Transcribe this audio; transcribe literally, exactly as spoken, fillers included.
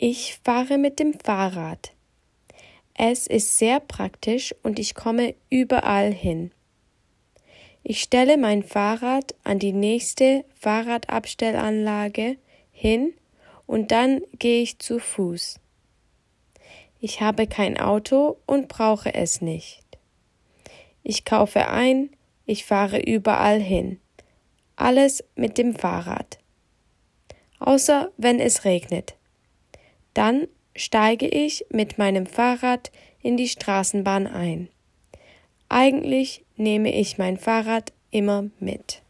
Ich fahre mit dem Fahrrad. Es ist sehr praktisch und ich komme überall hin. Ich stelle mein Fahrrad an die nächste Fahrradabstellanlage hin und dann gehe ich zu Fuß. Ich habe kein Auto und brauche es nicht. Ich kaufe ein, ich fahre überall hin. Alles mit dem Fahrrad. Außer wenn es regnet. Dann steige ich mit meinem Fahrrad in die Straßenbahn ein. Eigentlich nehme ich mein Fahrrad immer mit.